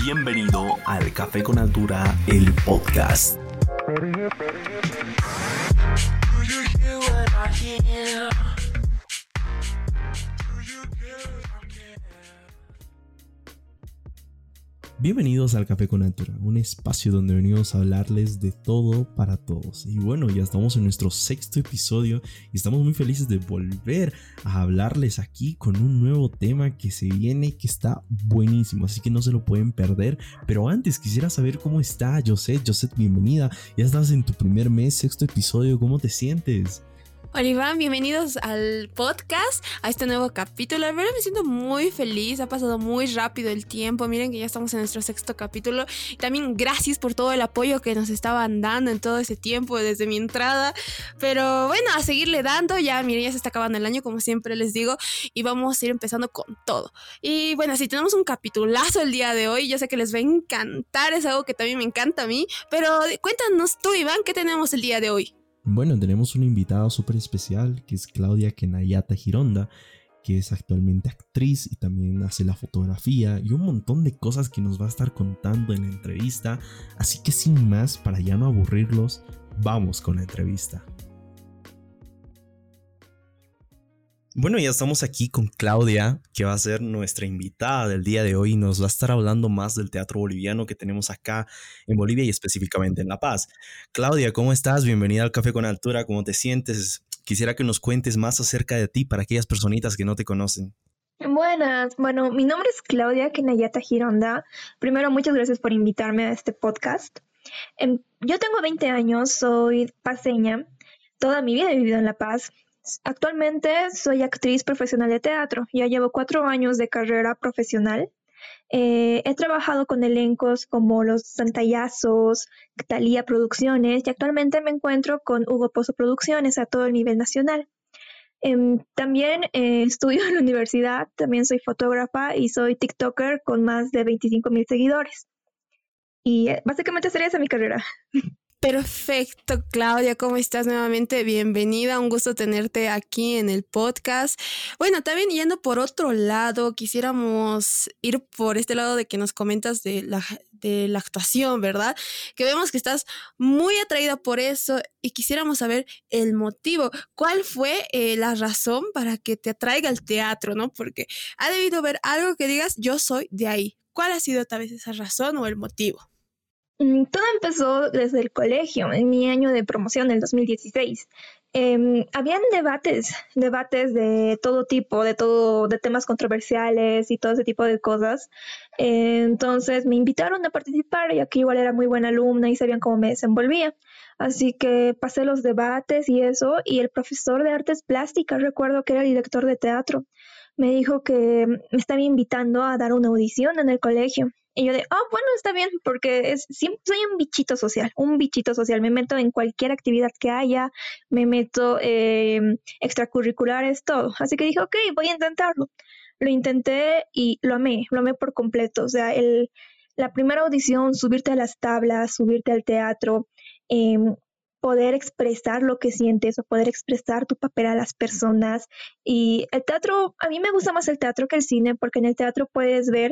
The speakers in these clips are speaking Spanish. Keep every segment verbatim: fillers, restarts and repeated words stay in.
Bienvenido al Café con Altura, el podcast. Bienvenidos al Café con Altura, un espacio donde venimos a hablarles de todo para todos. Y bueno, ya estamos en nuestro sexto episodio y estamos muy felices de volver a hablarles aquí con un nuevo tema que se viene, que está buenísimo, así que no se lo pueden perder. Pero antes quisiera saber cómo está Josette. Josette, bienvenida. Ya estás en tu primer mes, sexto episodio, ¿cómo te sientes? Hola Iván, bienvenidos al podcast, a este nuevo capítulo. La verdad me siento muy feliz, ha pasado muy rápido el tiempo. Miren que ya estamos en nuestro sexto capítulo. Y también gracias por todo el apoyo que nos estaban dando en todo ese tiempo desde mi entrada. Pero bueno, a seguirle dando. Ya miren, ya se está acabando el año, como siempre les digo, y vamos a ir empezando con todo. Y bueno, sí, tenemos un capitulazo el día de hoy. Yo sé que les va a encantar, es algo que también me encanta a mí. Pero cuéntanos tú, Iván, ¿qué tenemos el día de hoy? Bueno, tenemos una invitada súper especial que es Claudia Kenayata Gironda, que es actualmente actriz y también hace la fotografía y un montón de cosas que nos va a estar contando en la entrevista. Así que sin más, para ya no aburrirlos, vamos con la entrevista. Bueno, ya estamos aquí con Claudia, que va a ser nuestra invitada del día de hoy y nos va a estar hablando más del teatro boliviano que tenemos acá en Bolivia y específicamente en La Paz. Claudia, ¿cómo estás? Bienvenida al Café con Altura, ¿cómo te sientes? Quisiera que nos cuentes más acerca de ti para aquellas personitas que no te conocen. Buenas, bueno, mi nombre es Claudia Kenayata Gironda. Primero, muchas gracias por invitarme a este podcast. Eh, yo tengo veinte años, soy paceña, toda mi vida he vivido en La Paz. Actualmente soy actriz profesional de teatro, ya llevo cuatro años de carrera profesional. Eh, he trabajado con elencos como Los Santallazos, Thalía Producciones y actualmente me encuentro con Hugo Pozo Producciones a todo el nivel nacional. Eh, también eh, estudio en la universidad, también soy fotógrafa y soy TikToker con más de veinticinco mil seguidores. Y eh, básicamente sería esa mi carrera. Perfecto, Claudia, ¿cómo estás nuevamente? Bienvenida, un gusto tenerte aquí en el podcast. Bueno, también yendo por otro lado, quisiéramos ir por este lado de que nos comentas de la, de la actuación, ¿verdad? Que vemos que estás muy atraída por eso y quisiéramos saber el motivo. ¿Cuál fue eh, la razón para que te atraiga el teatro, no? Porque ha debido haber algo que digas, yo soy de ahí. ¿Cuál ha sido tal vez esa razón o el motivo? Todo empezó desde el colegio, en mi año de promoción del dos mil dieciséis. Eh, habían debates, debates de todo tipo, de todo, de temas controversiales y todo ese tipo de cosas. Eh, entonces me invitaron a participar, ya que igual era muy buena alumna y sabían cómo me desenvolvía. Así que pasé los debates y eso, y el profesor de artes plásticas, recuerdo que era el director de teatro, me dijo que me estaba invitando a dar una audición en el colegio. Y yo de, oh, bueno, está bien, porque es, siempre soy un bichito social, un bichito social. Me meto en cualquier actividad que haya, me meto eh, extracurriculares, todo. Así que dije, ok, voy a intentarlo. Lo intenté y lo amé, lo amé por completo. O sea, el, la primera audición, subirte a las tablas, subirte al teatro, eh, poder expresar lo que sientes o poder expresar tu papel a las personas. Y el teatro, a mí me gusta más el teatro que el cine, porque en el teatro puedes ver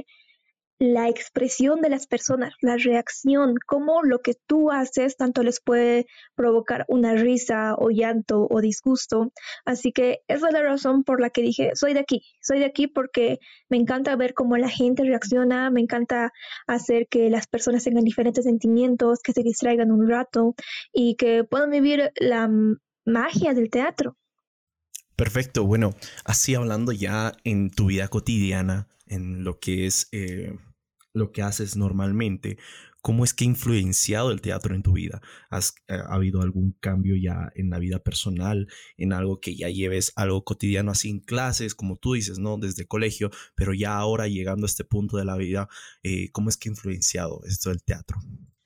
la expresión de las personas, la reacción, cómo lo que tú haces tanto les puede provocar una risa o llanto o disgusto. Así que esa es la razón por la que dije, soy de aquí, soy de aquí porque me encanta ver cómo la gente reacciona, me encanta hacer que las personas tengan diferentes sentimientos, que se distraigan un rato y que puedan vivir la magia del teatro. Perfecto, bueno, así hablando ya en tu vida cotidiana, en lo que es eh, lo que haces normalmente, ¿cómo es que ha influenciado el teatro en tu vida? ¿Has, eh, ¿Ha habido algún cambio ya en la vida personal, en algo que ya lleves algo cotidiano así en clases, como tú dices, ¿no? Desde colegio, pero ya ahora llegando a este punto de la vida, eh, ¿cómo es que ha influenciado esto del teatro?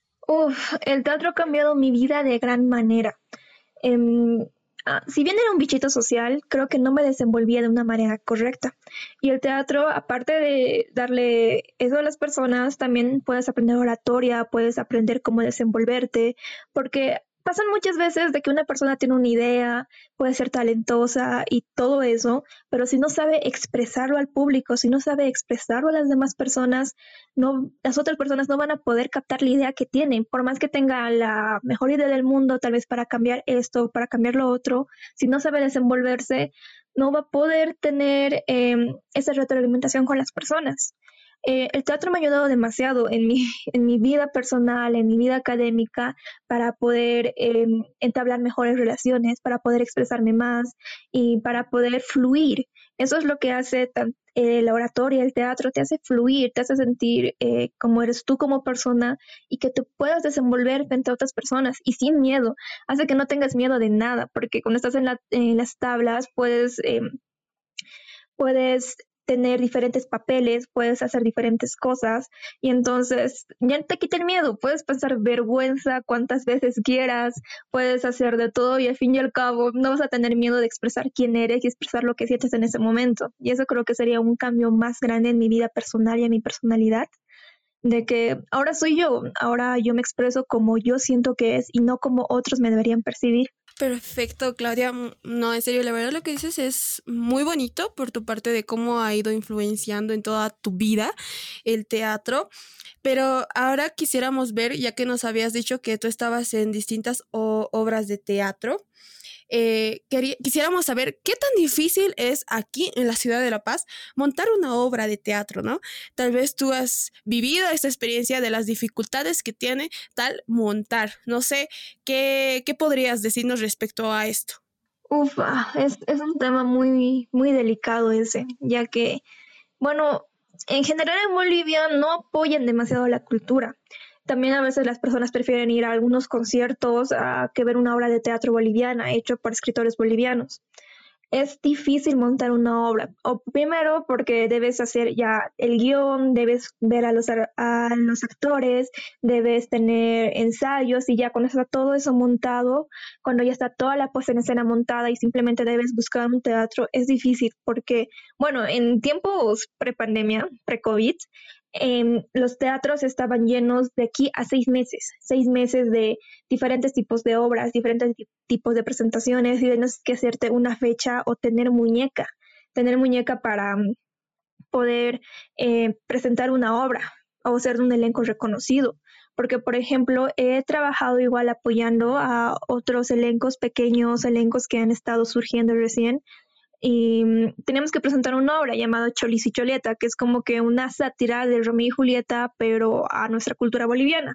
Uf, el teatro ha cambiado mi vida de gran manera. Eh, Ah, si bien era un bichito social, creo que no me desenvolvía de una manera correcta. Y el teatro, aparte de darle eso a las personas, también puedes aprender oratoria, puedes aprender cómo desenvolverte, porque pasan muchas veces de que una persona tiene una idea, puede ser talentosa y todo eso, pero si no sabe expresarlo al público, si no sabe expresarlo a las demás personas, no, las otras personas no van a poder captar la idea que tienen. Por más que tenga la mejor idea del mundo, tal vez para cambiar esto, para cambiar lo otro, si no sabe desenvolverse, no va a poder tener eh, esa retroalimentación con las personas. Eh, el teatro me ha ayudado demasiado en mi, en mi vida personal, en mi vida académica, para poder eh, entablar mejores relaciones, para poder expresarme más y para poder fluir. Eso es lo que hace tan, eh, la oratoria, el teatro, te hace fluir, te hace sentir eh, como eres tú como persona y que te puedas desenvolver frente a otras personas y sin miedo. Hace que no tengas miedo de nada, porque cuando estás en, la, en las tablas puedes... Eh, puedes tener diferentes papeles, puedes hacer diferentes cosas y entonces ya te quita el miedo, puedes pasar vergüenza cuantas veces quieras, puedes hacer de todo y al fin y al cabo no vas a tener miedo de expresar quién eres y expresar lo que sientes en ese momento. Y eso creo que sería un cambio más grande en mi vida personal y en mi personalidad, de que ahora soy yo, ahora yo me expreso como yo siento que es y no como otros me deberían percibir. Perfecto, Claudia. No, en serio, la verdad lo que dices es muy bonito por tu parte de cómo ha ido influenciando en toda tu vida el teatro. Pero ahora quisiéramos ver, ya que nos habías dicho que tú estabas en distintas o- obras de teatro, eh, querí- quisiéramos saber qué tan difícil es aquí en la ciudad de La Paz montar una obra de teatro, ¿no? Tal vez tú has vivido esta experiencia de las dificultades que tiene tal montar. No sé, ¿qué, qué podrías decirnos respecto a esto? Ufa, es, es un tema muy, muy delicado ese, ya que, bueno, en general en Bolivia no apoyan demasiado la cultura. También a veces las personas prefieren ir a algunos conciertos a que ver una obra de teatro boliviana hecho por escritores bolivianos. Es difícil montar una obra. O primero porque debes hacer ya el guión, debes ver a los, ar- a los actores, debes tener ensayos y ya cuando está todo eso montado, cuando ya está toda la puesta en escena montada y simplemente debes buscar un teatro, es difícil porque, bueno, en tiempos pre-pandemia, pre-COVID, em, los teatros estaban llenos de aquí a seis meses, seis meses de diferentes tipos de obras, diferentes ti- tipos de presentaciones y tienes que hacerte una fecha o tener muñeca, tener muñeca para mm, poder eh, presentar una obra o ser de un elenco reconocido. Porque, por ejemplo, he trabajado igual apoyando a otros elencos, pequeños elencos que han estado surgiendo recién y mm, teníamos que presentar una obra llamada Cholis y Cholieta, que es como que una sátira de Romeo y Julieta, pero a nuestra cultura boliviana.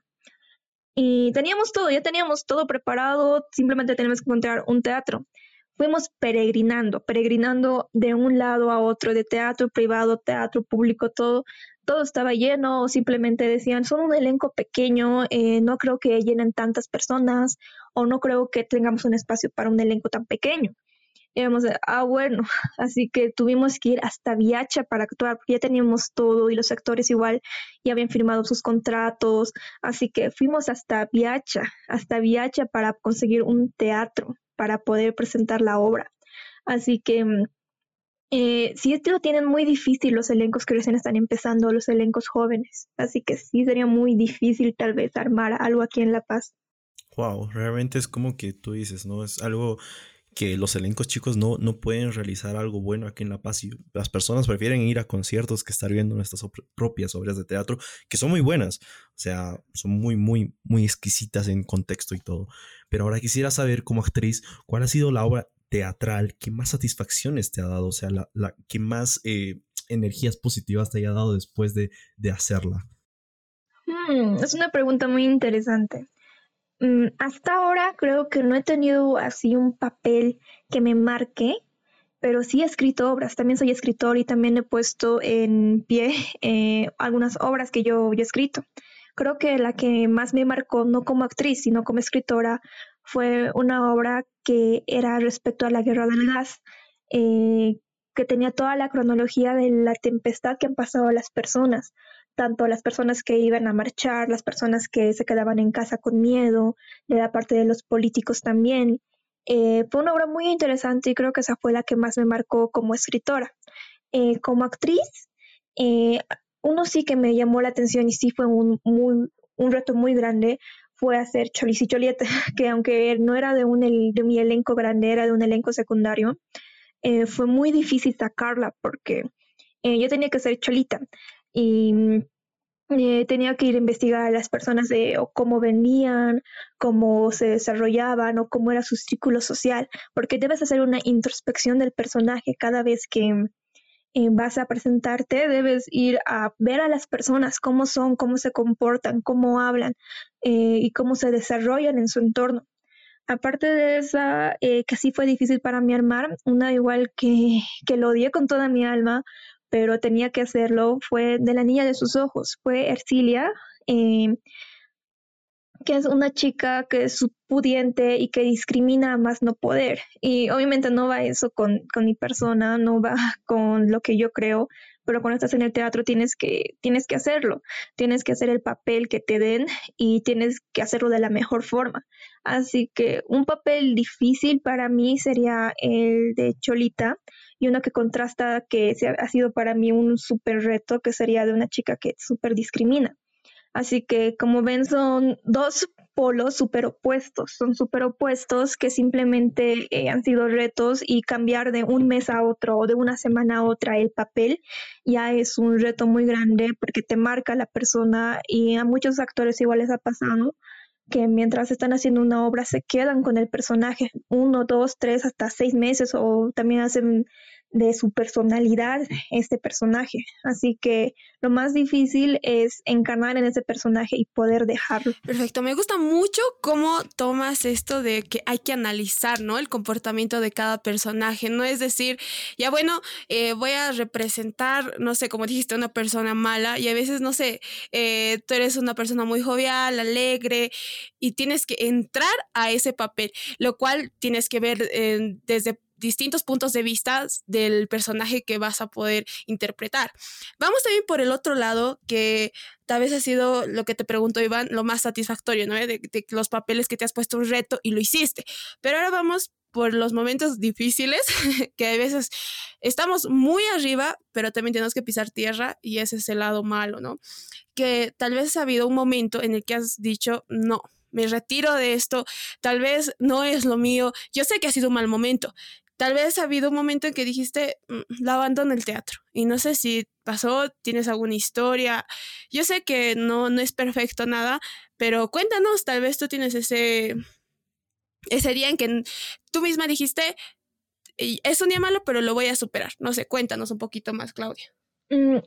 Y teníamos todo, ya teníamos todo preparado, simplemente teníamos que encontrar un teatro. Fuimos peregrinando, peregrinando de un lado a otro, de teatro privado, teatro público, todo, todo estaba lleno, o simplemente decían, son un elenco pequeño, eh, no creo que llenen tantas personas, o no creo que tengamos un espacio para un elenco tan pequeño. Y éramos de, ah, bueno, así que tuvimos que ir hasta Viacha para actuar, porque ya teníamos todo y los actores igual ya habían firmado sus contratos, así que fuimos hasta Viacha, hasta Viacha para conseguir un teatro, para poder presentar la obra. Así que mm, eh, sí, esto lo tienen muy difícil los elencos que recién están empezando, los elencos jóvenes, así que sí sería muy difícil tal vez armar algo aquí en La Paz. Wow, realmente es como que tú dices, ¿no? Es algo que los elencos chicos no, no pueden realizar algo bueno aquí en La Paz y las personas prefieren ir a conciertos que estar viendo nuestras op- propias obras de teatro, que son muy buenas, o sea, son muy, muy, muy exquisitas en contexto y todo. Pero ahora quisiera saber, como actriz, ¿cuál ha sido la obra teatral que más satisfacciones te ha dado? O sea, la, la que más eh, energías positivas te haya dado después de, de hacerla. Hmm, es una pregunta muy interesante. Mm, hasta ahora creo que no he tenido así un papel que me marque, pero sí he escrito obras. También soy escritor y también he puesto en pie eh, algunas obras que yo, yo he escrito. Creo que la que más me marcó, no como actriz, sino como escritora, fue una obra que era respecto a la guerra del gas, eh, que tenía toda la cronología de la tempestad que han pasado las personas, tanto las personas que iban a marchar, las personas que se quedaban en casa con miedo, de la parte de los políticos también. Eh, fue una obra muy interesante y creo que esa fue la que más me marcó como escritora. Eh, como actriz, eh, uno sí que me llamó la atención y sí fue un, muy, un reto muy grande, fue hacer Cholis y Cholieta, que aunque no era de un, de un elenco grande, era de un elenco secundario, eh, fue muy difícil sacarla porque eh, yo tenía que ser Cholita y eh, tenía que ir a investigar a las personas de o cómo venían, cómo se desarrollaban o cómo era su círculo social, porque debes hacer una introspección del personaje cada vez que eh, vas a presentarte, debes ir a ver a las personas, cómo son, cómo se comportan, cómo hablan eh, y cómo se desarrollan en su entorno. Aparte de esa, eh, que sí fue difícil para mí armar, una igual que, que lo odié con toda mi alma, pero tenía que hacerlo, fue de la niña de sus ojos, fue Ercilia, eh, que es una chica que es pudiente y que discrimina a más no poder. Y obviamente no va eso con, con mi persona, no va con lo que yo creo, pero cuando estás en el teatro tienes que, tienes que hacerlo, tienes que hacer el papel que te den y tienes que hacerlo de la mejor forma. Así que un papel difícil para mí sería el de Cholita y uno que contrasta que ha sido para mí un súper reto, que sería de una chica que súper discrimina. Así que, como ven, son dos polos súper opuestos, son súper opuestos que simplemente eh, han sido retos y cambiar de un mes a otro o de una semana a otra el papel ya es un reto muy grande porque te marca la persona y a muchos actores igual les ha pasado que mientras están haciendo una obra se quedan con el personaje uno, dos, tres, hasta seis meses o también hacen de su personalidad este personaje. Así que lo más difícil es encarnar en ese personaje y poder dejarlo. Perfecto, me gusta mucho cómo tomas esto de que hay que analizar, ¿no? El comportamiento de cada personaje, no es decir, ya bueno, eh, voy a representar, no sé, como dijiste, una persona mala y a veces, no sé, eh, tú eres una persona muy jovial, alegre y tienes que entrar a ese papel, lo cual tienes que ver eh, desde distintos puntos de vista del personaje que vas a poder interpretar. Vamos también por el otro lado, que tal vez ha sido lo que te pregunto, Iván, lo más satisfactorio, ¿no? De, de los papeles que te has puesto un reto y lo hiciste. Pero ahora vamos por los momentos difíciles, que a veces estamos muy arriba, pero también tenemos que pisar tierra y ese es el lado malo, ¿no? Que tal vez ha habido un momento en el que has dicho, no, me retiro de esto, tal vez no es lo mío, yo sé que ha sido un mal momento. Tal vez ha habido un momento en que dijiste, la abandono el teatro. Y no sé si pasó, tienes alguna historia. Yo sé que no, no es perfecto nada, pero cuéntanos, tal vez tú tienes ese, ese día en que tú misma dijiste, es un día malo, pero lo voy a superar. No sé, cuéntanos un poquito más, Claudia. Mm,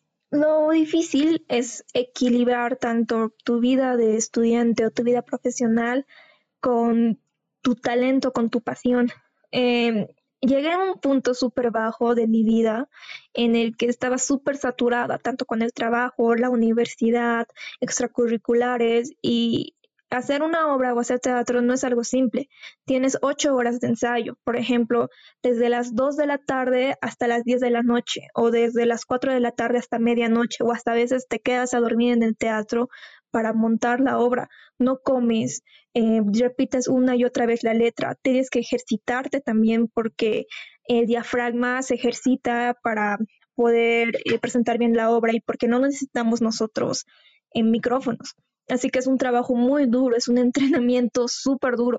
lo difícil es equilibrar tanto tu vida de estudiante o tu vida profesional con tu talento, con tu pasión. Eh, llegué a un punto súper bajo de mi vida en el que estaba súper saturada, tanto con el trabajo, la universidad, extracurriculares, y hacer una obra o hacer teatro no es algo simple. Tienes ocho horas de ensayo, por ejemplo, desde las dos de la tarde hasta las diez de la noche, o desde las cuatro de la tarde hasta medianoche, o hasta a veces te quedas a dormir en el teatro para montar la obra. No comes, eh, repites una y otra vez la letra, tienes que ejercitarte también porque el diafragma se ejercita para poder eh, presentar bien la obra y porque no necesitamos nosotros en eh, micrófonos. Así que es un trabajo muy duro, es un entrenamiento súper duro.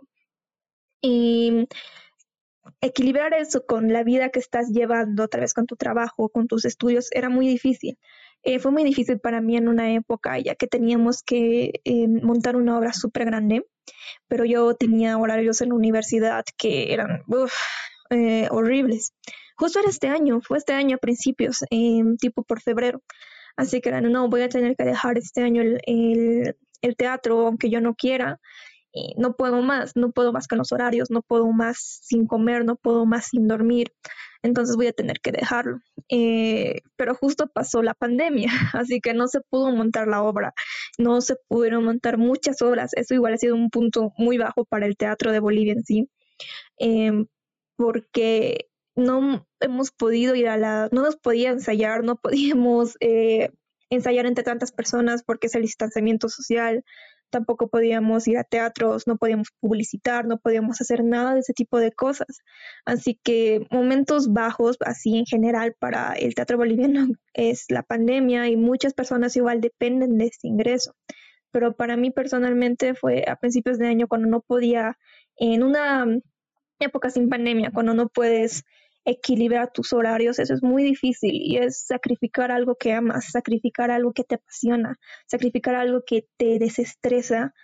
Y equilibrar eso con la vida que estás llevando, otra vez con tu trabajo, con tus estudios, era muy difícil. Eh, fue muy difícil para mí en una época, ya que teníamos que eh, montar una obra súper grande, pero yo tenía horarios en la universidad que eran uf, eh, horribles. Justo era este año, fue este año a principios, eh, tipo por febrero. Así que era, no, voy a tener que dejar este año el, el, el teatro, aunque yo no quiera. Y no puedo más, no puedo más con los horarios, no puedo más sin comer, no puedo más sin dormir, entonces voy a tener que dejarlo. Eh, pero justo pasó la pandemia, así que no se pudo montar la obra, no se pudieron montar muchas obras, eso igual ha sido un punto muy bajo para el teatro de Bolivia en sí, eh, porque no hemos podido ir a la, no nos podía ensayar, no podíamos eh, ensayar entre tantas personas porque es el distanciamiento social. Tampoco podíamos ir a teatros, no podíamos publicitar, no podíamos hacer nada de ese tipo de cosas. Así que momentos bajos, así en general, para el teatro boliviano es la pandemia y muchas personas igual dependen de este ingreso. pero para mí personalmente fue a principios de año cuando no podía, en una época sin pandemia, cuando no puedes equilibrar tus horarios, eso es muy difícil y es sacrificar algo que amas, sacrificar algo que te apasiona, sacrificar algo que te desestresa,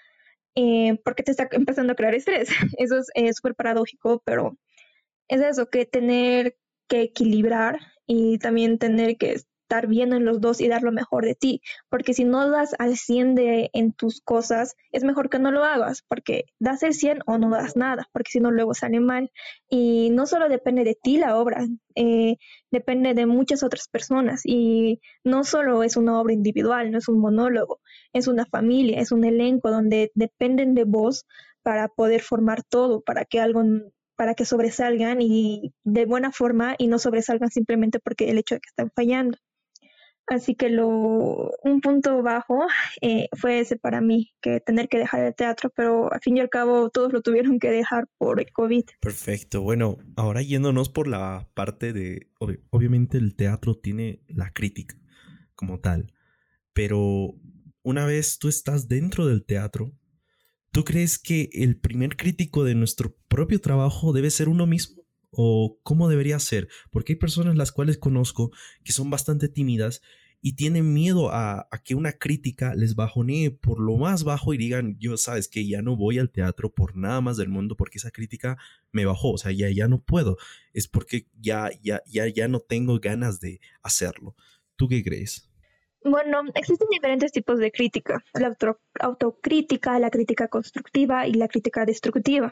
eh, porque te está empezando a crear estrés. Eso es súper paradójico, pero es eso, que tener que equilibrar y también tener que estar bien en los dos y dar lo mejor de ti, porque si no das al cien de, en tus cosas, es mejor que no lo hagas, porque das el cien o no das nada, porque si no luego sale mal. Y no solo depende de ti la obra, eh, depende de muchas otras personas, y no solo es una obra individual, no es un monólogo, es una familia, es un elenco donde dependen de vos para poder formar todo, para que algo para que sobresalgan y de buena forma y no sobresalgan simplemente porque el hecho de que están fallando. Así que lo, un punto bajo eh, fue ese para mí, que tener que dejar el teatro, pero al fin y al cabo todos lo tuvieron que dejar por el COVID. Perfecto. Bueno, ahora yéndonos por la parte de, ob- obviamente el teatro tiene la crítica como tal, pero una vez tú estás dentro del teatro, ¿tú crees que el primer crítico de nuestro propio trabajo debe ser uno mismo? ¿O cómo debería ser? Porque hay personas las cuales conozco que son bastante tímidas y tienen miedo a, a que una crítica les bajonee por lo más bajo y digan, yo sabes que ya no voy al teatro por nada más del mundo porque esa crítica me bajó, o sea, ya, ya no puedo. Es porque ya, ya, ya, ya no tengo ganas de hacerlo. ¿Tú qué crees? Bueno, existen diferentes tipos de crítica, la auto- autocrítica, la crítica constructiva y la crítica destructiva.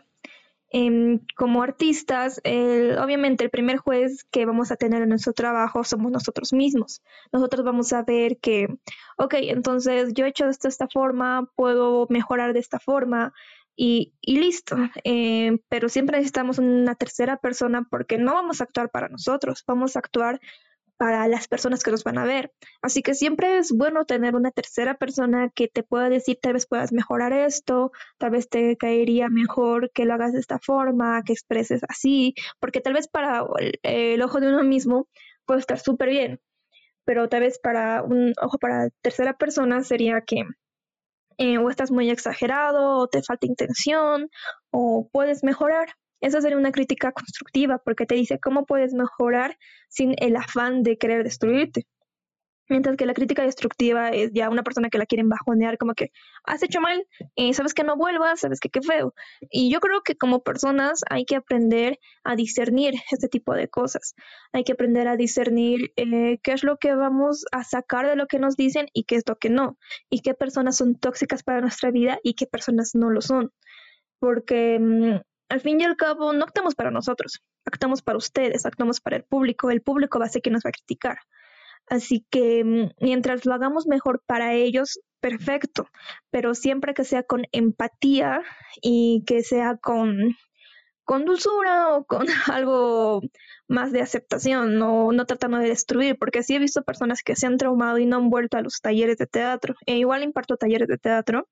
Em, como artistas, el- obviamente el primer juez que vamos a tener en nuestro trabajo somos nosotros mismos. Nosotros vamos a ver que, ok, entonces yo he hecho esto de esta forma, puedo mejorar de esta forma y, y listo. Eh, pero siempre necesitamos una tercera persona porque no vamos a actuar para nosotros, vamos a actuar para las personas que nos van a ver. Así que siempre es bueno tener una tercera persona que te pueda decir, tal vez puedas mejorar esto, tal vez te caería mejor que lo hagas de esta forma, que expreses así, porque tal vez para el, el ojo de uno mismo puede estar súper bien, pero tal vez para un ojo para tercera persona sería que eh, o estás muy exagerado, o te falta intención, o puedes mejorar. Esa sería una crítica constructiva porque te dice cómo puedes mejorar sin el afán de querer destruirte. Mientras que la crítica destructiva es ya una persona que la quieren bajonear, como que has hecho mal, eh, sabes que no vuelvas, sabes que qué feo. Y yo creo que como personas hay que aprender a discernir este tipo de cosas. Hay que aprender a discernir eh, qué es lo que vamos a sacar de lo que nos dicen y qué es lo que no. Y qué personas son tóxicas para nuestra vida y qué personas no lo son. Porque mm, al fin y al cabo no actuamos para nosotros, actuamos para ustedes, actuamos para el público. El público va a ser quien nos va a criticar. Así que mm, mientras lo hagamos mejor para ellos, perfecto, pero siempre que sea con empatía y que sea con, con dulzura o con algo más de aceptación, no, no tratando de destruir, porque sí he visto personas que se han traumado y no han vuelto a los talleres de teatro. E igual imparto talleres de teatro.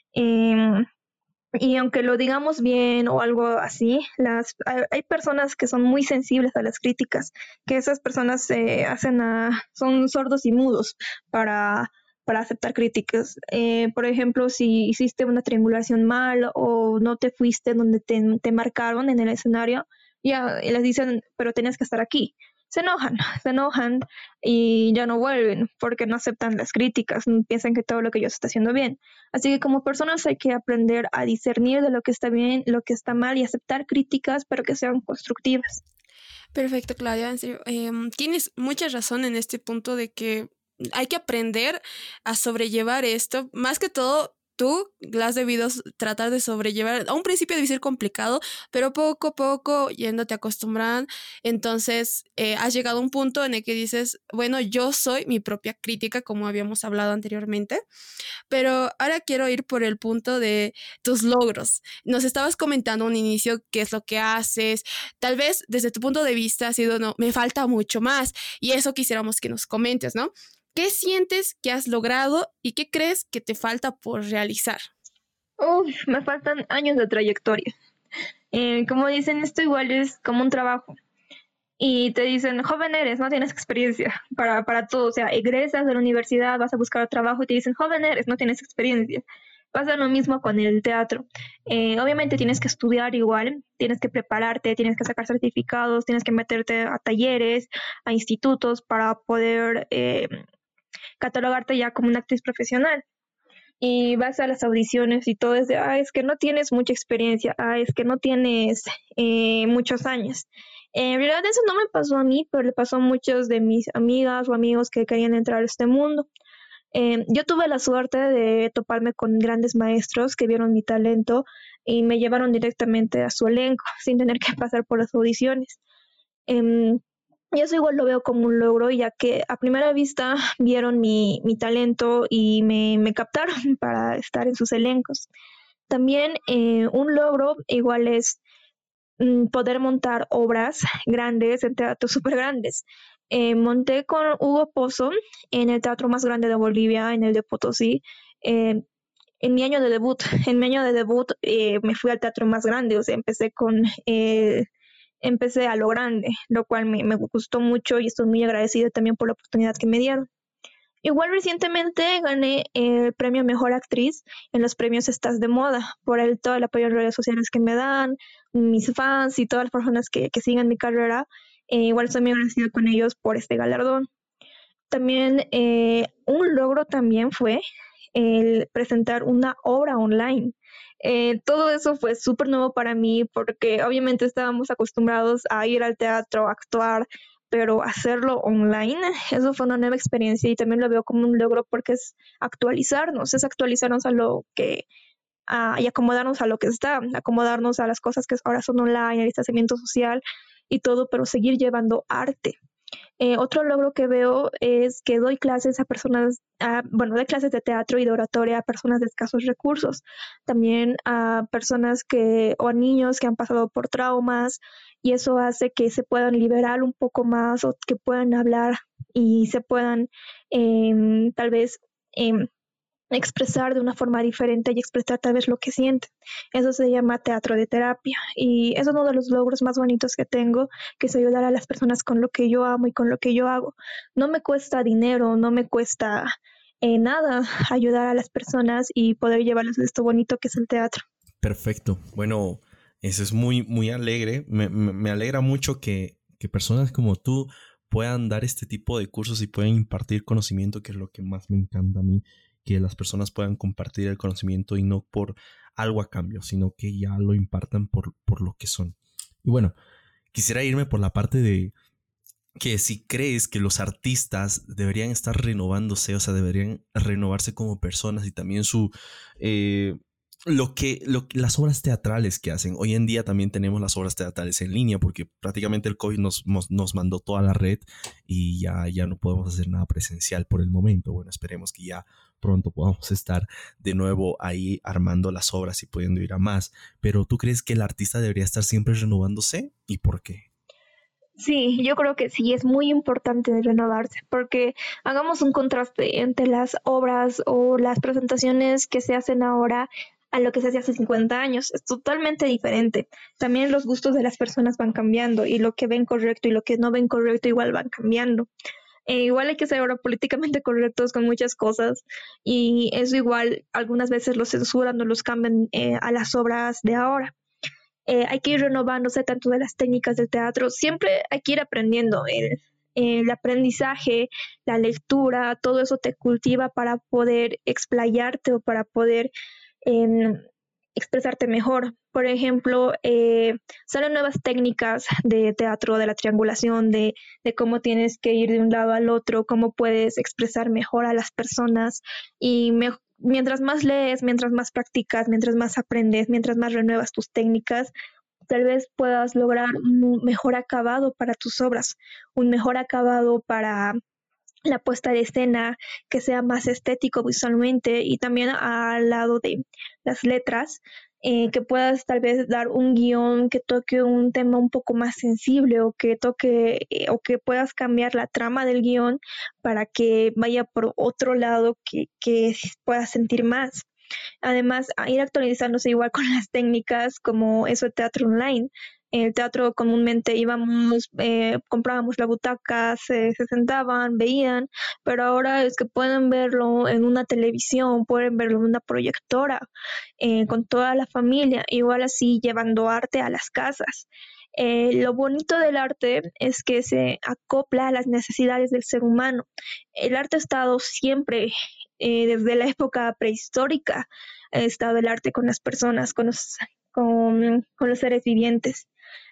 em, y aunque lo digamos bien o algo así, las, hay, hay personas que son muy sensibles a las críticas, que esas personas se hacen a, son sordos y mudos para, para aceptar críticas. Eh, por ejemplo, si hiciste una triangulación mal o no te fuiste donde te, te marcaron en el escenario, ya y les dicen, pero tenías que estar aquí. Se enojan, se enojan y ya no vuelven porque no aceptan las críticas, piensan que todo lo que ellos está haciendo bien. Así que como personas hay que aprender a discernir de lo que está bien, lo que está mal y aceptar críticas, pero que sean constructivas. Perfecto, Claudia. En serio, em, tienes mucha razón en este punto de que hay que aprender a sobrellevar esto. Más que todo, tú la has debido s- tratar de sobrellevar. A un principio debe ser complicado, pero poco a poco, yéndote acostumbrando, entonces eh, has llegado a un punto en el que dices, bueno, yo soy mi propia crítica, como habíamos hablado anteriormente. Pero ahora quiero ir por el punto de tus logros. Nos estabas comentando a un inicio qué es lo que haces. Tal vez desde tu punto de vista ha sido, no, me falta mucho más. Y eso quisiéramos que nos comentes, ¿no? ¿Qué sientes que has logrado y qué crees que te falta por realizar? Uf, me faltan años de trayectoria. Eh, como dicen, esto igual es como un trabajo. y te dicen, joven eres, no tienes experiencia para, para todo. O sea, egresas de la universidad, vas a buscar trabajo y te dicen, joven eres, no tienes experiencia. Pasa lo mismo con el teatro. Eh, obviamente tienes que estudiar igual, tienes que prepararte, tienes que sacar certificados, tienes que meterte a talleres, a institutos para poder eh, catalogarte ya como una actriz profesional. Y vas a las audiciones y todo es de, ah, es que no tienes mucha experiencia, ah, es que no tienes eh, muchos años. En realidad eso no me pasó a mí, pero le pasó a muchos de mis amigas o amigos que querían entrar a este mundo. Eh, yo tuve la suerte de toparme con grandes maestros que vieron mi talento y me llevaron directamente a su elenco sin tener que pasar por las audiciones. Eh, y eso igual lo veo como un logro, ya que a primera vista vieron mi, mi talento y me, me captaron para estar en sus elencos. También eh, un logro igual es mm, poder montar obras grandes en teatros súper grandes. Eh, monté con Hugo Pozo en el teatro más grande de Bolivia, en el de Potosí, eh, en mi año de debut. En mi año de debut eh, me fui al teatro más grande, o sea, empecé con... Eh, empecé a lo grande, lo cual me, me gustó mucho y estoy muy agradecida también por la oportunidad que me dieron. Igual recientemente gané el premio Mejor Actriz en los premios Estás de Moda, por el, todo el apoyo en redes sociales que me dan, mis fans y todas las personas que, que sigan mi carrera. Eh, igual estoy muy agradecida con ellos por este galardón. También eh, un logro también fue el presentar una obra online. Eh, todo eso fue súper nuevo para mí porque obviamente estábamos acostumbrados a ir al teatro, a actuar, pero hacerlo online, eso fue una nueva experiencia y también lo veo como un logro porque es actualizarnos, es actualizarnos a lo que, a, y acomodarnos a lo que está, acomodarnos a las cosas que ahora son online, el distanciamiento social y todo, pero seguir llevando arte. Eh, otro logro que veo es que doy clases a personas, a, bueno, doy clases de teatro y de oratoria a personas de escasos recursos, también a personas que, o a niños que han pasado por traumas, y eso hace que se puedan liberar un poco más o que puedan hablar y se puedan eh, tal vez eh, expresar de una forma diferente y expresar tal vez lo que sienten. Eso se llama teatro de terapia y es uno de los logros más bonitos que tengo, que es ayudar a las personas con lo que yo amo y con lo que yo hago. No me cuesta dinero, no me cuesta eh, nada ayudar a las personas y poder llevarles esto bonito que es el teatro. Perfecto. Bueno, eso es muy, muy alegre. Me, me, me alegra mucho que, que personas como tú puedan dar este tipo de cursos y puedan impartir conocimiento, que es lo que más me encanta a mí, que las personas puedan compartir el conocimiento y no por algo a cambio, sino que ya lo impartan por, por lo que son. Y bueno, quisiera irme por la parte de que si crees que los artistas deberían estar renovándose, o sea, deberían renovarse como personas y también su... Eh, Lo que, lo, las obras teatrales que hacen. Hoy en día también tenemos las obras teatrales en línea porque prácticamente el COVID nos, nos, nos mandó toda la red y ya, ya no podemos hacer nada presencial por el momento. Bueno, esperemos que ya pronto podamos estar de nuevo ahí armando las obras y pudiendo ir a más. Pero ¿tú crees que el artista debería estar siempre renovándose? ¿Y por qué? Sí, yo creo que sí, es muy importante renovarse porque hagamos un contraste entre las obras o las presentaciones que se hacen ahora a lo que se hacía hace cincuenta años. Es totalmente diferente. También los gustos de las personas van cambiando y lo que ven correcto y lo que no ven correcto igual van cambiando. Eh, igual hay que ser ahora políticamente correctos con muchas cosas y eso igual algunas veces lo censuran o los cambian eh, a las obras de ahora. Eh, hay que ir renovándose tanto de las técnicas del teatro. Siempre hay que ir aprendiendo. El, el aprendizaje, la lectura, todo eso te cultiva para poder explayarte o para poder eh, expresarte mejor. Por ejemplo, eh, salen nuevas técnicas de teatro, de la triangulación, de, de cómo tienes que ir de un lado al otro, cómo puedes expresar mejor a las personas y mejor. Mientras más lees, mientras más practicas, mientras más aprendes, mientras más renuevas tus técnicas, tal vez puedas lograr un mejor acabado para tus obras, un mejor acabado para la puesta de escena, que sea más estético visualmente y también al lado de las letras, eh, que puedas tal vez dar un guión que toque un tema un poco más sensible o que toque eh, o que puedas cambiar la trama del guión para que vaya por otro lado que, que puedas sentir más. Además, a ir actualizándose igual con las técnicas como eso de teatro online. El teatro comúnmente íbamos, eh, comprábamos la butaca, se, se sentaban, veían, pero ahora es que pueden verlo en una televisión, pueden verlo en una proyectora, eh, con toda la familia, igual así llevando arte a las casas. Eh, lo bonito del arte es que se acopla a las necesidades del ser humano. El arte ha estado siempre, eh, desde la época prehistórica, ha estado el arte con las personas, con los, con, con los seres vivientes.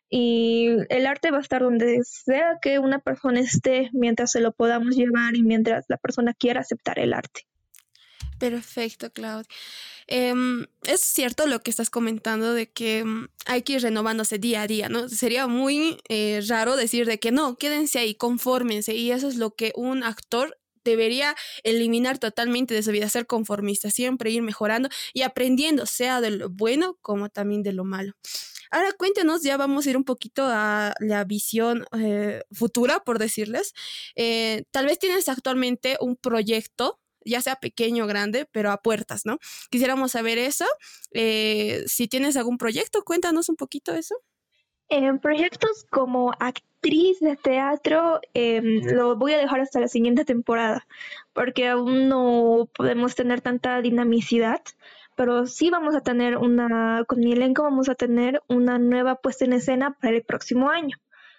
Y el arte va a estar donde sea que una persona esté, mientras se lo podamos llevar y mientras la persona quiera aceptar el arte. Perfecto, Claudia. Eh, es cierto lo que estás comentando de que um, hay que ir renovándose día a día, ¿no? Sería muy eh, raro decir de que no, quédense ahí, confórmense, y eso es lo que un actor debería eliminar totalmente de su vida, ser conformista, siempre ir mejorando y aprendiendo, sea de lo bueno como también de lo malo. Ahora cuéntenos, ya vamos a ir un poquito a la visión eh, futura, por decirles. Eh, tal vez tienes actualmente un proyecto, ya sea pequeño o grande, pero a puertas, ¿no? Quisiéramos saber eso. Eh, si tienes algún proyecto, cuéntanos un poquito eso. En proyectos como actriz de teatro, eh, lo voy a dejar hasta la siguiente temporada, porque aún no podemos tener tanta dinamicidad, pero sí vamos a tener una, con mi elenco vamos a tener una nueva puesta en escena para el próximo año.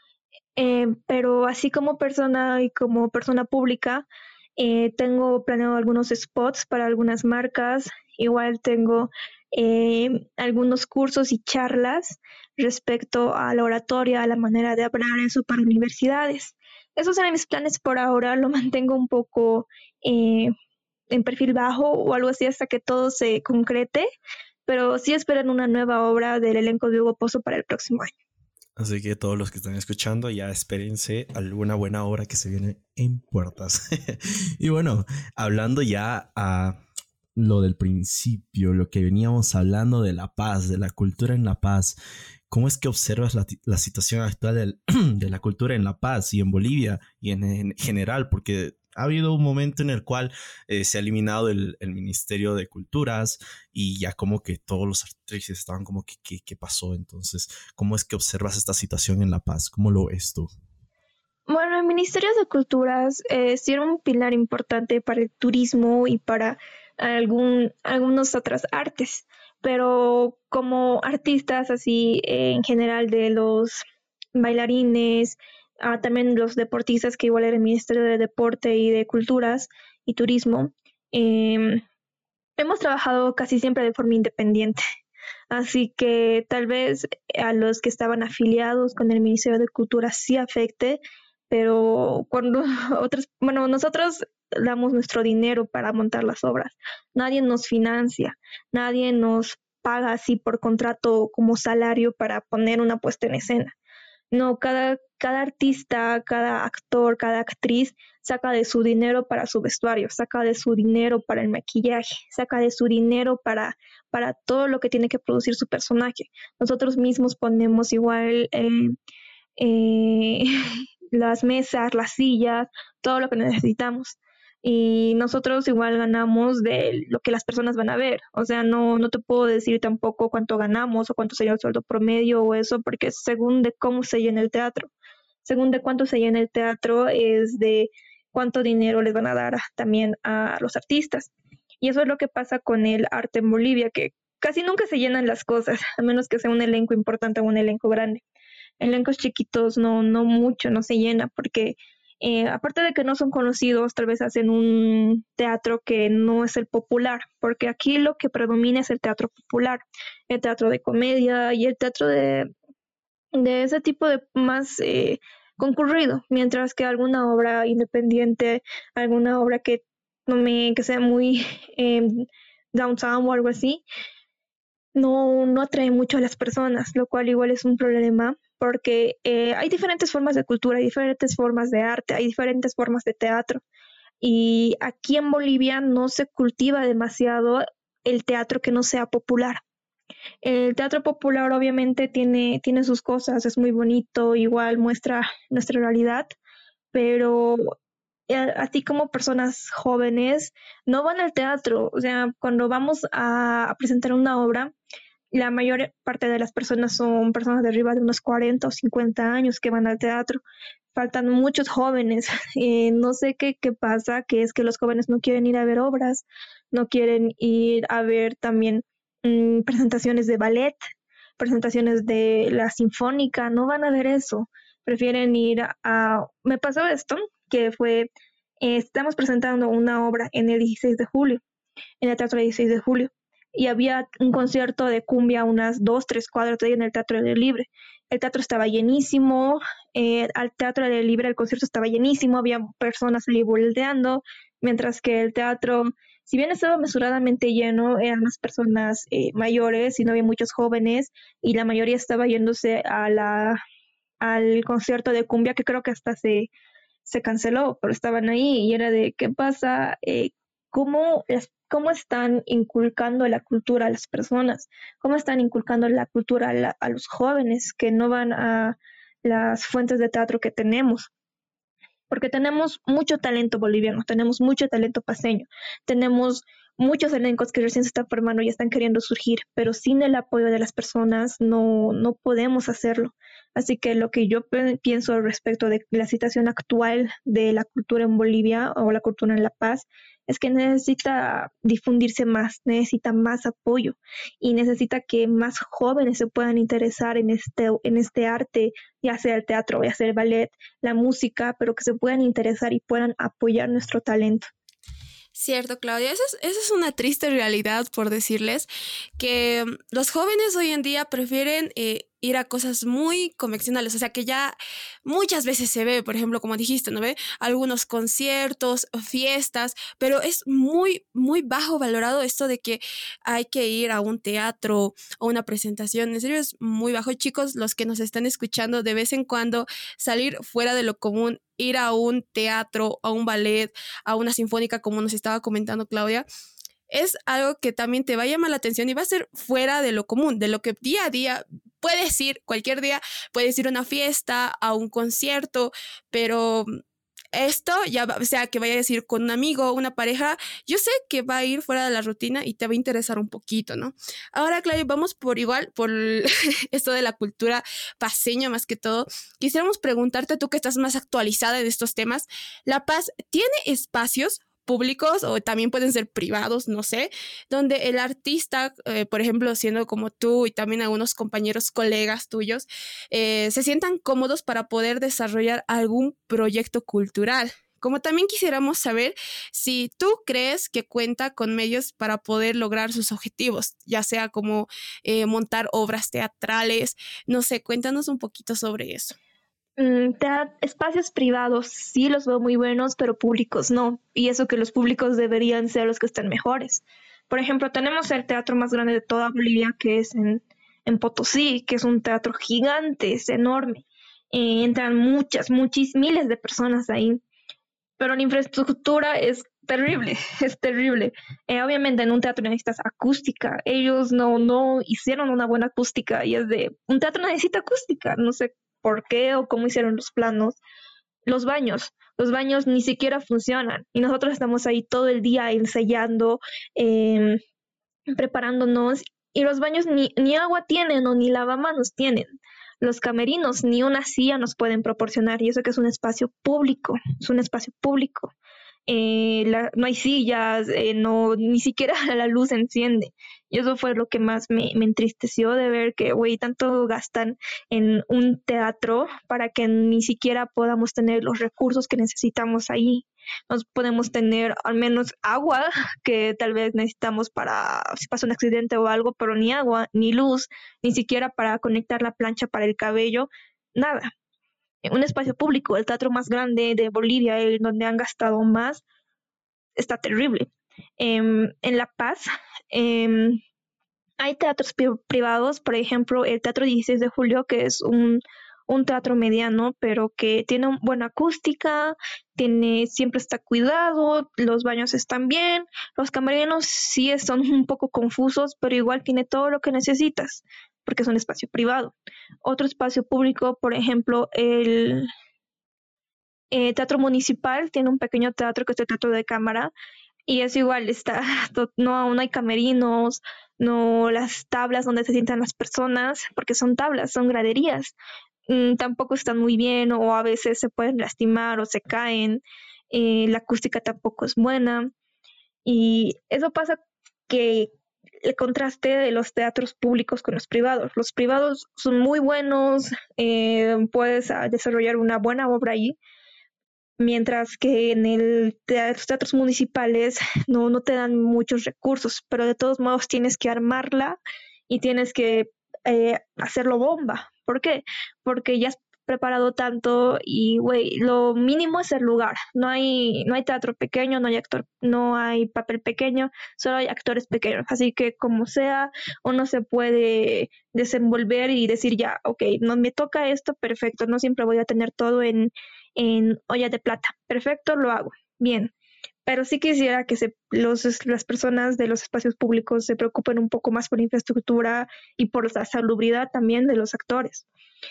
Eh, pero así como persona y como persona pública, eh, tengo planeado algunos spots para algunas marcas, igual tengo eh, algunos cursos y charlas respecto a la oratoria, a la manera de hablar, eso para universidades. Esos eran mis planes por ahora, lo mantengo un poco eh, en perfil bajo o algo así hasta que todo se concrete, pero sí esperan una nueva obra del elenco de Hugo Pozo para el próximo año. Así que todos los que están escuchando ya espérense alguna buena obra que se viene en puertas. Y bueno, hablando ya a lo del principio, lo que veníamos hablando de la paz, de la cultura en La Paz, ¿cómo es que observas la, la situación actual del, de la cultura en La Paz y en Bolivia y en, en general? Porque ha habido un momento en el cual eh, se ha eliminado el, el Ministerio de Culturas y ya como que todos los actrices estaban como que ¿qué, qué pasó? Entonces, ¿cómo es que observas esta situación en La Paz? ¿Cómo lo ves tú? Bueno, el Ministerio de Culturas eh, sí era un pilar importante para el turismo y para algún, algunas otras artes, pero como artistas así eh, en general de los bailarines, ah, también los deportistas que igual era el Ministerio de Deporte y de Culturas y Turismo, eh, hemos trabajado casi siempre de forma independiente. Así que tal vez a los que estaban afiliados con el Ministerio de Cultura sí afecte, pero cuando otros, bueno, nosotros damos nuestro dinero para montar las obras, nadie nos financia, nadie nos paga así por contrato como salario para poner una puesta en escena. No, cada, cada artista, cada actor, cada actriz saca de su dinero para su vestuario, saca de su dinero para el maquillaje, saca de su dinero para, para todo lo que tiene que producir su personaje. Nosotros mismos ponemos igual eh, eh, las mesas, las sillas, todo lo que necesitamos. Y nosotros igual ganamos de lo que las personas van a ver. O sea, no, no te puedo decir tampoco cuánto ganamos o cuánto sería el sueldo promedio o eso, porque es según de cómo se llena el teatro. Según de cuánto se llena el teatro es de cuánto dinero les van a dar también a los artistas. Y eso es lo que pasa con el arte en Bolivia, que casi nunca se llenan las cosas, a menos que sea un elenco importante o un elenco grande. Elencos chiquitos no, no mucho, no se llena, porque eh, aparte de que no son conocidos, tal vez hacen un teatro que no es el popular, porque aquí lo que predomina es el teatro popular, el teatro de comedia y el teatro de, de ese tipo de más eh, concurrido, mientras que alguna obra independiente, alguna obra que, no me, que sea muy eh, downtown o algo así, no, no atrae mucho a las personas, lo cual igual es un problema porque eh, hay diferentes formas de cultura, hay diferentes formas de arte, hay diferentes formas de teatro. Y aquí en Bolivia no se cultiva demasiado el teatro que no sea popular. El teatro popular obviamente tiene, tiene sus cosas, es muy bonito, igual muestra nuestra realidad, pero a ti como personas jóvenes no van al teatro. O sea, cuando vamos a, a presentar una obra, la mayor parte de las personas son personas de arriba de unos cuarenta o cincuenta años que van al teatro. Faltan muchos jóvenes. Eh, no sé qué, qué pasa, que es que los jóvenes no quieren ir a ver obras, no quieren ir a ver también mmm, presentaciones de ballet, presentaciones de la sinfónica, no van a ver eso. Prefieren ir a... a... Me pasó esto, que fue, eh, estamos presentando una obra en el dieciséis de julio, en el Teatro dieciséis de julio, y había un concierto de cumbia a unas dos, tres cuadras de ahí en el Teatro del Libre. El teatro estaba llenísimo, eh, al Teatro del Libre el concierto estaba llenísimo, había personas ahí volteando, mientras que el teatro, si bien estaba mesuradamente lleno, eran más personas eh, mayores y no había muchos jóvenes, y la mayoría estaba yéndose a la, al concierto de cumbia, que creo que hasta se, se canceló, pero estaban ahí y era de, ¿qué pasa? Eh, ¿cómo, es, ¿Cómo están inculcando la cultura a las personas? ¿Cómo están inculcando la cultura a, la, a los jóvenes que no van a las fuentes de teatro que tenemos? Porque tenemos mucho talento boliviano, tenemos mucho talento paceño, tenemos muchos elencos que recién se están formando y están queriendo surgir, pero sin el apoyo de las personas no, no podemos hacerlo. Así que lo que yo pe- pienso respecto de la situación actual de la cultura en Bolivia o la cultura en La Paz es que necesita difundirse más, necesita más apoyo y necesita que más jóvenes se puedan interesar en este, en este arte, ya sea el teatro, ya sea el ballet, la música, pero que se puedan interesar y puedan apoyar nuestro talento. Cierto, Claudia, esa es, esa es una triste realidad, por decirles, que mm, los jóvenes hoy en día prefieren eh, ir a cosas muy convencionales, o sea que ya muchas veces se ve, por ejemplo, como dijiste, ¿no ve? Algunos conciertos, fiestas, pero es muy, muy bajo valorado esto de que hay que ir a un teatro o una presentación, en serio es muy bajo. Chicos, los que nos están escuchando, de vez en cuando salir fuera de lo común, ir a un teatro, a un ballet, a una sinfónica, como nos estaba comentando Claudia, es algo que también te va a llamar la atención y va a ser fuera de lo común, de lo que día a día puedes ir, cualquier día puedes ir a una fiesta, a un concierto, pero esto ya va, o sea, que vayas a ir con un amigo, una pareja, yo sé que va a ir fuera de la rutina y te va a interesar un poquito, ¿no? Ahora, Claudia, vamos por igual, por esto de la cultura paceña más que todo. Quisiéramos preguntarte, tú que estás más actualizada en estos temas, ¿La Paz tiene espacios públicos o también pueden ser privados, no sé, donde el artista, eh, por ejemplo, siendo como tú y también algunos compañeros, colegas tuyos, eh, se sientan cómodos para poder desarrollar algún proyecto cultural? Como también quisiéramos saber si tú crees que cuenta con medios para poder lograr sus objetivos, ya sea como eh, montar obras teatrales, no sé, cuéntanos un poquito sobre eso. Mm, te- espacios privados sí los veo muy buenos, pero públicos no. Y eso que los públicos deberían ser los que estén mejores. Por ejemplo, tenemos el teatro más grande de toda Bolivia, que es en, en Potosí, que es un teatro gigante, es enorme. Eh, entran muchas, muchis, miles de personas ahí, pero la infraestructura es terrible, es terrible. Eh, obviamente en un teatro necesitas acústica. Ellos no, no hicieron una buena acústica y es de, un teatro necesita acústica, no sé por qué o cómo hicieron los planos. Los baños, los baños ni siquiera funcionan y nosotros estamos ahí todo el día ensayando, eh, preparándonos y los baños ni, ni agua tienen o ni lavamanos tienen. Los camerinos ni una silla nos pueden proporcionar y eso que es un espacio público, es un espacio público. Eh, la, no hay sillas, eh, no, ni siquiera la luz se enciende. Y eso fue lo que más me, me entristeció de ver que, güey, tanto gastan en un teatro para que ni siquiera podamos tener los recursos que necesitamos ahí. No podemos tener al menos agua, que tal vez necesitamos para si pasa un accidente o algo, pero ni agua, ni luz, ni siquiera para conectar la plancha para el cabello, nada. Un espacio público, el teatro más grande de Bolivia, el donde han gastado más, está terrible. Eh, en La Paz eh, hay teatros pri- privados, por ejemplo, el Teatro dieciséis de Julio, que es un, un teatro mediano, pero que tiene una buena acústica, tiene, siempre está cuidado, los baños están bien, los camerinos sí son un poco confusos, pero igual tiene todo lo que necesitas, porque es un espacio privado. Otro espacio público, por ejemplo, el eh, Teatro Municipal, tiene un pequeño teatro que es el Teatro de Cámara, Y es igual, está, no, no hay camerinos, no las tablas donde se sientan las personas, porque son tablas, son graderías. Mm, tampoco están muy bien o a veces se pueden lastimar o se caen. Eh, la acústica tampoco es buena. Y eso pasa que el contraste de los teatros públicos con los privados. Los privados son muy buenos, eh, puedes ah, desarrollar una buena obra ahí, mientras que en el teatro, los teatros municipales no, no te dan muchos recursos, pero de todos modos tienes que armarla y tienes que eh, hacerlo bomba. ¿Por qué? Porque ya has preparado tanto y, güey, lo mínimo es el lugar. No hay, no hay teatro pequeño, no hay actor, no hay papel pequeño, solo hay actores pequeños. Así que como sea, uno se puede desenvolver y decir ya, ok, no me toca esto, perfecto, no siempre voy a tener todo en en olla de plata. Perfecto, lo hago. Bien. Pero sí quisiera que se, los, las personas de los espacios públicos se preocupen un poco más por la infraestructura y por la salubridad también de los actores.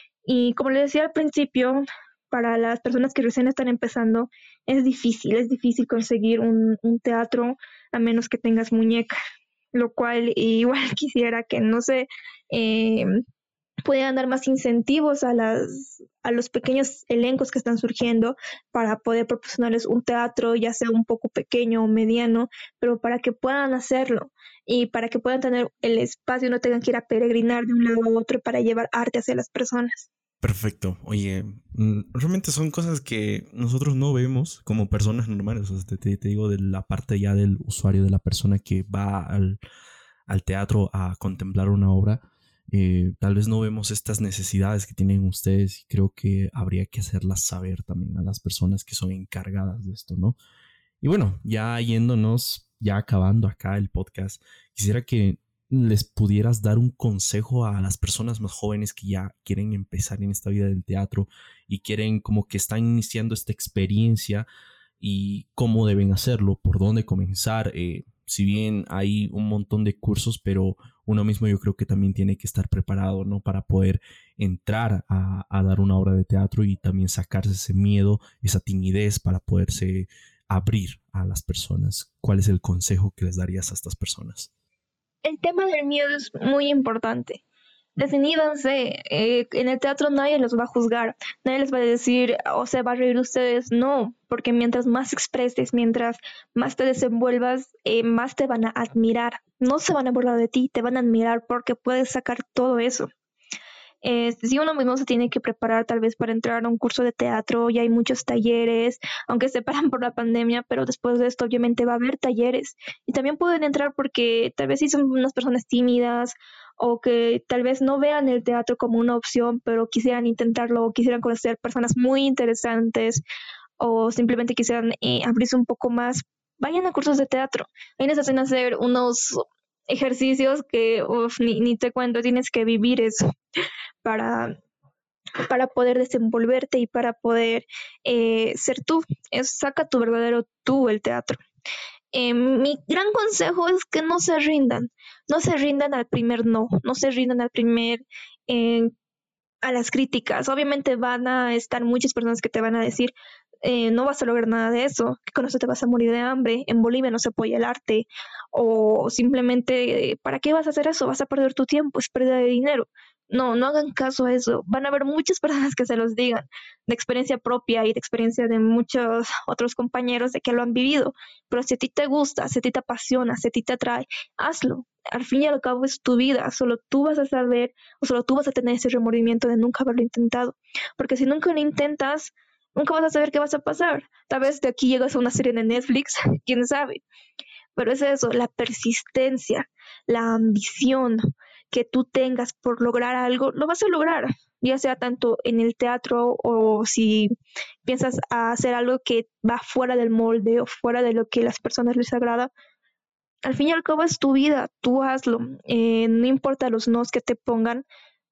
Y como les decía al principio, para las personas que recién están empezando, es difícil, es difícil conseguir un, un teatro a menos que tengas muñeca, lo cual igual quisiera que no se eh, puedan dar más incentivos a las a los pequeños elencos que están surgiendo para poder proporcionarles un teatro, ya sea un poco pequeño o mediano, pero para que puedan hacerlo y para que puedan tener el espacio y no tengan que ir a peregrinar de un lado a otro para llevar arte hacia las personas. Perfecto. Oye, realmente son cosas que nosotros no vemos como personas normales. O sea, te, te digo de la parte ya del usuario, de la persona que va al, al teatro a contemplar una obra. Eh, tal vez no vemos estas necesidades que tienen ustedes y creo que habría que hacerlas saber también a las personas que son encargadas de esto, ¿no? Y bueno, ya yéndonos, ya acabando acá el podcast, quisiera que les pudieras dar un consejo a las personas más jóvenes que ya quieren empezar en esta vida del teatro y quieren como que están iniciando esta experiencia y cómo deben hacerlo, por dónde comenzar. Eh, si bien hay un montón de cursos, pero uno mismo yo creo que también tiene que estar preparado, ¿no? Para poder entrar a, a dar una obra de teatro y también sacarse ese miedo, esa timidez para poderse abrir a las personas. ¿Cuál es el consejo que les darías a estas personas? El tema del miedo es muy importante. Definídanse, eh, en el teatro nadie los va a juzgar, nadie les va a decir o se va a reír de ustedes, no, porque mientras más expreses, mientras más te desenvuelvas, eh, más te van a admirar, no se van a burlar de ti, te van a admirar porque puedes sacar todo eso. Eh, si uno mismo se tiene que preparar tal vez para entrar a un curso de teatro, ya hay muchos talleres, aunque se paran por la pandemia, pero después de esto obviamente va a haber talleres y también pueden entrar porque tal vez sí son unas personas tímidas o que tal vez no vean el teatro como una opción, pero quisieran intentarlo o quisieran conocer personas muy interesantes o simplemente quisieran eh, abrirse un poco más. Vayan a cursos de teatro, ahí les hacen hacer unos ejercicios que uf, ni, ni te cuento, tienes que vivir eso para, para poder desenvolverte y para poder eh, ser tú. Es, saca tu verdadero tú el teatro. Eh, mi gran consejo es que no se rindan, no se rindan al primer no, no se rindan al primer, eh, a las críticas. Obviamente van a estar muchas personas que te van a decir, eh, no vas a lograr nada de eso, que con eso te vas a morir de hambre, en Bolivia no se apoya el arte, o simplemente, eh, ¿para qué vas a hacer eso? Vas a perder tu tiempo, es pérdida de dinero. No, no hagan caso a eso. Van a haber muchas personas que se los digan de experiencia propia y de experiencia de muchos otros compañeros de que lo han vivido. Pero si a ti te gusta, si a ti te apasiona, si a ti te atrae, hazlo. Al fin y al cabo es tu vida. Solo tú vas a saber o solo tú vas a tener ese remordimiento de nunca haberlo intentado. Porque si nunca lo intentas, nunca vas a saber qué vas a pasar. Tal vez de aquí llegas a una serie de Netflix, quién sabe. Pero es eso, la persistencia, la ambición que tú tengas por lograr algo, lo vas a lograr, ya sea tanto en el teatro o si piensas a hacer algo que va fuera del molde o fuera de lo que a las personas les agrada. Al fin y al cabo es tu vida, tú hazlo, eh, no importa los nos que te pongan,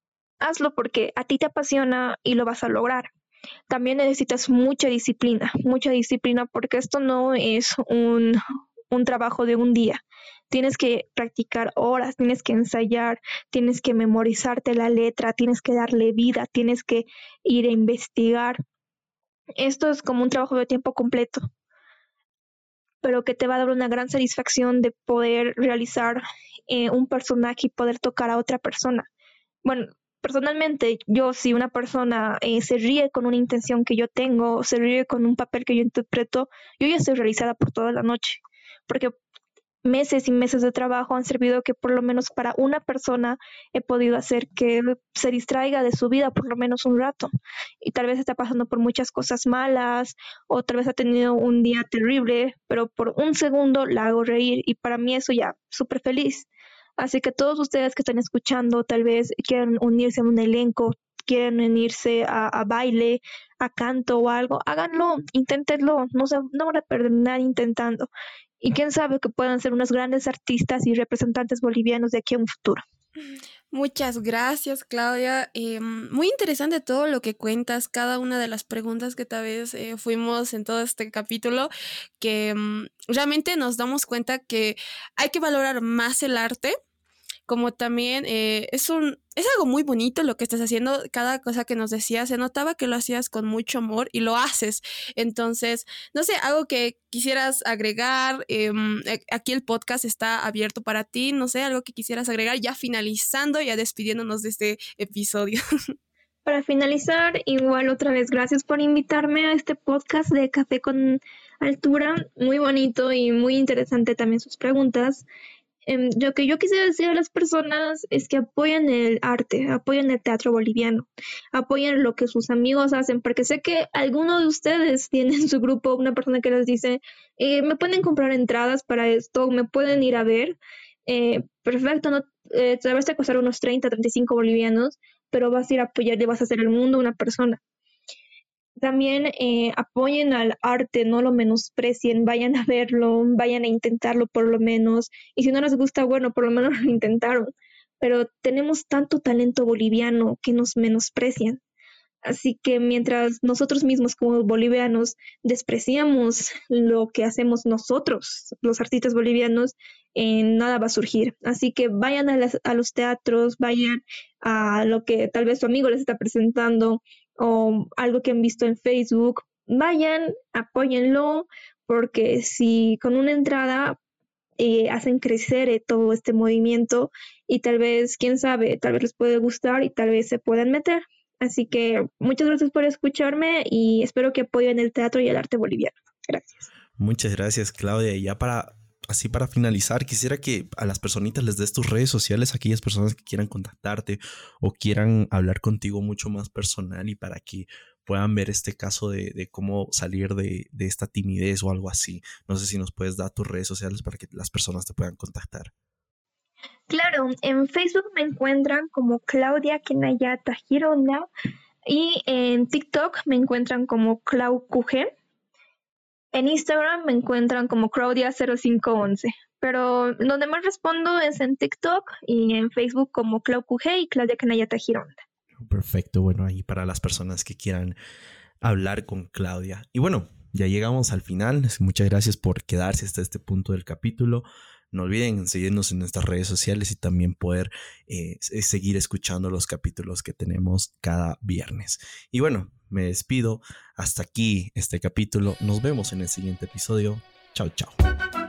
hazlo porque a ti te apasiona y lo vas a lograr. También necesitas mucha disciplina, mucha disciplina porque esto no es un, un trabajo de un día. Tienes que practicar horas, tienes que ensayar, tienes que memorizarte la letra, tienes que darle vida, tienes que ir a investigar. Esto es como un trabajo de tiempo completo. pero que te va a dar una gran satisfacción de poder realizar eh, un personaje y poder tocar a otra persona. Bueno, personalmente, yo si una persona eh, se ríe con una intención que yo tengo, se ríe con un papel que yo interpreto, yo ya estoy realizada por toda la noche, porque meses y meses de trabajo han servido que por lo menos para una persona he podido hacer que se distraiga de su vida por lo menos un rato. Y tal vez está pasando por muchas cosas malas o tal vez ha tenido un día terrible, pero por un segundo la hago reír y para mí eso ya súper feliz. Así que todos ustedes que están escuchando tal vez quieren unirse a un elenco, quieren unirse a, a baile, a canto o algo, háganlo, inténtenlo, no, se, no van a perder nada intentando. Y quién sabe que puedan ser unos grandes artistas y representantes bolivianos de aquí a un futuro. Muchas gracias, Claudia. Eh, muy interesante todo lo que cuentas, cada una de las preguntas que tal vez eh, fuimos en todo este capítulo, que um, realmente nos damos cuenta que hay que valorar más el arte, como también eh, es un es algo muy bonito lo que estás haciendo. Cada cosa que nos decías, se notaba que lo hacías con mucho amor y lo haces. Entonces, no sé, algo que quisieras agregar. Eh, aquí el podcast está abierto para ti. No sé, algo que quisieras agregar ya finalizando, ya despidiéndonos de este episodio. Para finalizar, igual otra vez, gracias por invitarme a este podcast de Café con Altura. Muy bonito y muy interesante también sus preguntas. Um, lo que yo quisiera decir a las personas es que apoyen el arte, apoyen el teatro boliviano, apoyen lo que sus amigos hacen, porque sé que alguno de ustedes tiene en su grupo una persona que les dice, eh, me pueden comprar entradas para esto, me pueden ir a ver, eh, perfecto, no, eh, te vas a costar unos treinta, treinta y cinco bolivianos, pero vas a ir a apoyar y vas a hacer el mundo una persona. También eh, apoyen al arte, no lo menosprecien, vayan a verlo, vayan a intentarlo por lo menos. Y si no les gusta, bueno, por lo menos lo intentaron. Pero tenemos tanto talento boliviano que nos menosprecian. Así que mientras nosotros mismos como bolivianos despreciamos lo que hacemos nosotros, los artistas bolivianos, eh, nada va a surgir. Así que vayan a, las, a los teatros, vayan a lo que tal vez su amigo les está presentando, o algo que han visto en Facebook, vayan, apóyenlo, porque si con una entrada eh, hacen crecer eh, todo este movimiento y tal vez, quién sabe, tal vez les puede gustar y tal vez se puedan meter. Así que muchas gracias por escucharme y espero que apoyen el teatro y el arte boliviano. Gracias. Muchas gracias, Claudia. Y ya para... Así para finalizar, quisiera que a las personitas les des tus redes sociales, a aquellas personas que quieran contactarte o quieran hablar contigo mucho más personal y para que puedan ver este caso de, de cómo salir de, de esta timidez o algo así. No sé si nos puedes dar tus redes sociales para que las personas te puedan contactar. Claro, en Facebook me encuentran como Claudia Kenayata Gironda y en TikTok me encuentran como Clau Q G. En Instagram me encuentran como Claudia cero cinco once, pero donde más respondo es en TikTok y en Facebook como Clau Q G y Claudia Kenayata Gironda. Perfecto, bueno, ahí para las personas que quieran hablar con Claudia. Y bueno, ya llegamos al final. Muchas gracias por quedarse hasta este punto del capítulo. No olviden seguirnos en nuestras redes sociales y también poder eh, seguir escuchando los capítulos que tenemos cada viernes. Y bueno, me despido. Hasta aquí este capítulo. Nos vemos en el siguiente episodio. Chao, chao.